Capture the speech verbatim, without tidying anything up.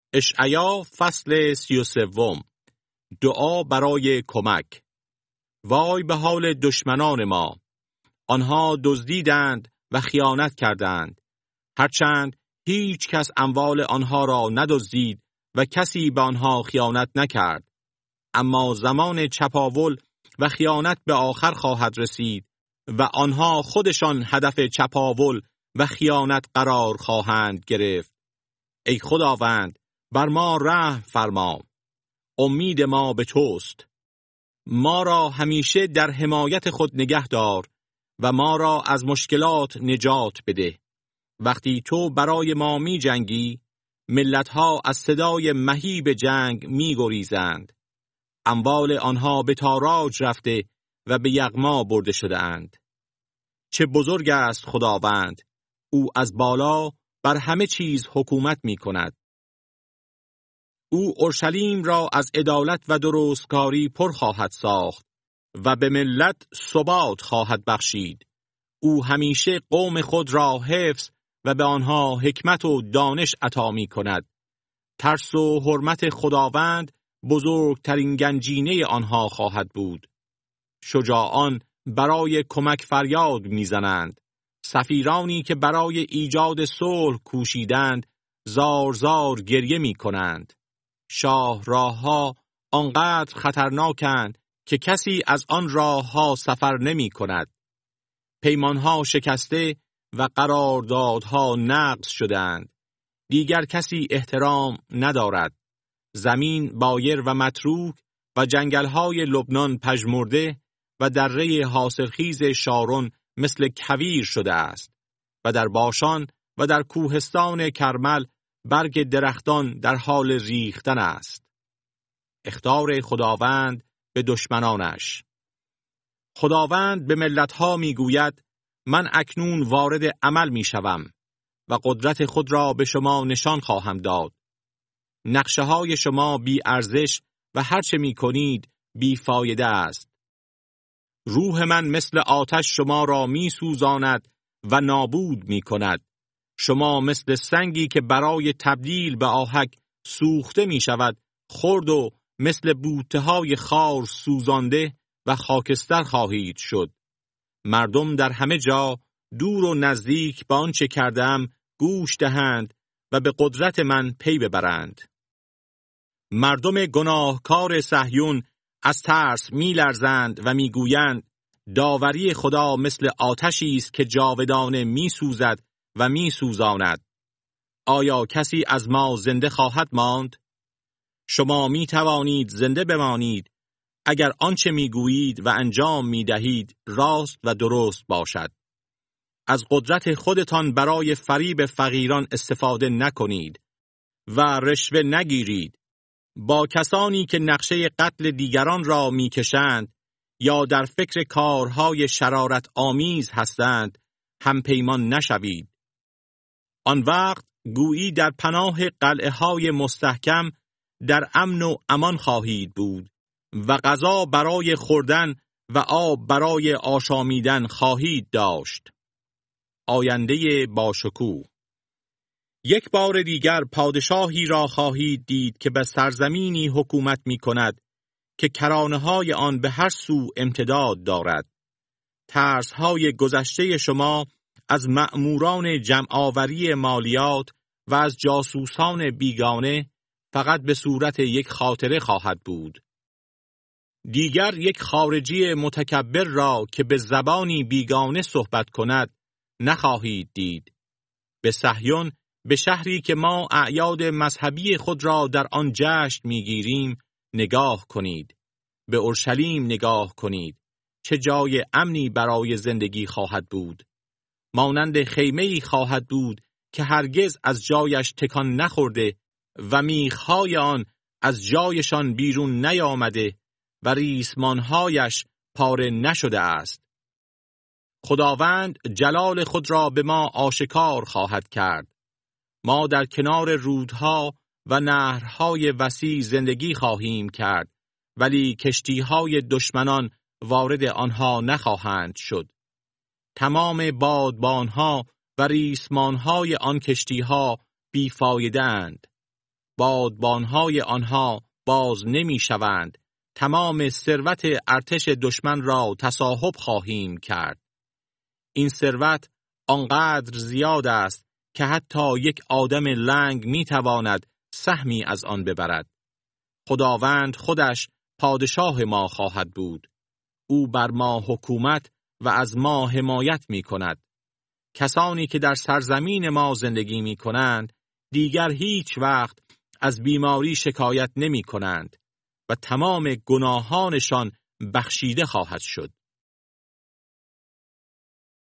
اشعیا فصل سی و سوم. دعا برای کمک. وای به حال دشمنان ما، آنها دزدیدند و خیانت کردند، هرچند هیچ کس اموال آنها را ندزدید و کسی به آنها خیانت نکرد. اما زمان چپاول و خیانت به آخر خواهد رسید و آنها خودشان هدف چپاول و خیانت قرار خواهند گرفت. ای خداوند، بر ما رحم فرما، امید ما به توست. ما را همیشه در حمایت خود نگه دار و ما را از مشکلات نجات بده. وقتی تو برای ما می جنگی، ملتها از صدای مهیب جنگ می گریزند. اموال آنها به تاراج رفته و به یغما برده شده اند. چه بزرگ است خداوند، او از بالا بر همه چیز حکومت می کند. او اورشلیم را از عدالت و درستکاری پر خواهد ساخت و به ملت ثبات خواهد بخشید. او همیشه قوم خود را حفظ و به آنها حکمت و دانش عطا می کند. ترس و حرمت خداوند بزرگترین گنجینه آنها خواهد بود. شجاعان برای کمک فریاد می زنند. سفیرانی که برای ایجاد صلح کوشیدند زار زار گریه می کنند. شاه راهها آنقدر خطرناکند که کسی از آن راهها سفر نمی کند. پیمانها شکسته و قراردادها نقض شدند. دیگر کسی احترام ندارد. زمین بایر و متروک و جنگلهای لبنان پژمرده و دره حاصلخیز شارون مثل کویر شده است و در باشان و در کوهستان کرمل برگ درختان در حال ریختن است. اخطار خداوند به دشمنانش. خداوند به ملتها می گوید من اکنون وارد عمل می شوم و قدرت خود را به شما نشان خواهم داد. نقشه های شما بی ارزش و هرچه می کنید بی فایده است. روح من مثل آتش شما را می سوزاند و نابود می کند. شما مثل سنگی که برای تبدیل به آهک سوخته می شود خرد و مثل بوته های خار سوزانده و خاکستر خواهید شد. مردم در همه جا دور و نزدیک به آنچه کردم گوش دهند و به قدرت من پی ببرند. مردم گناهکار صهیون از ترس می لرزند و می گویند داوری خدا مثل آتشی است که جاودانه می سوزد و می سوزاند. آیا کسی از ما زنده خواهد ماند؟ شما می توانید زنده بمانید اگر آنچه می گویید و انجام می دهید راست و درست باشد. از قدرت خودتان برای فریب فقیران استفاده نکنید و رشوه نگیرید. با کسانی که نقشه قتل دیگران را می کشند یا در فکر کارهای شرارت آمیز هستند هم پیمان نشوید. آن وقت گویی در پناه قلعه های مستحکم در امن و امان خواهید بود و غذا برای خوردن و آب برای آشامیدن خواهید داشت. آینده باشکوه. یک بار دیگر پادشاهی را خواهید دید که به سرزمینی حکومت می کند که کرانه‌های آن به هر سو امتداد دارد. ترس‌های گذشته شما از مأموران جمع‌آوری مالیات و از جاسوسان بیگانه فقط به صورت یک خاطره خواهد بود. دیگر یک خارجی متکبر را که به زبانی بیگانه صحبت کند نخواهید دید. به صهیون، به شهری که ما اعیاد مذهبی خود را در آن جشن می‌گیریم نگاه کنید. به اورشلیم نگاه کنید. چه جای امنی برای زندگی خواهد بود. مانند خیمه‌ای خواهد بود که هرگز از جایش تکان نخورده و میخهای آن از جایشان بیرون نیامده و ریسمانهایش پاره نشده است. خداوند جلال خود را به ما آشکار خواهد کرد. ما در کنار رودها و نهرهای وسیع زندگی خواهیم کرد، ولی کشتیهای دشمنان وارد آنها نخواهند شد. تمام بادبانها و ریسمانهای آن کشتیها بیفایده اند. بادبانهای آنها باز نمی شوند. تمام ثروت ارتش دشمن را تصاحب خواهیم کرد. این ثروت آنقدر زیاد است که حتی یک آدم لنگ می تواند سهمی از آن ببرد. خداوند خودش پادشاه ما خواهد بود. او بر ما حکومت و از ما حمایت می کند. کسانی که در سرزمین ما زندگی می کنند دیگر هیچ وقت از بیماری شکایت نمی کنند و تمام گناهانشان بخشیده خواهد شد.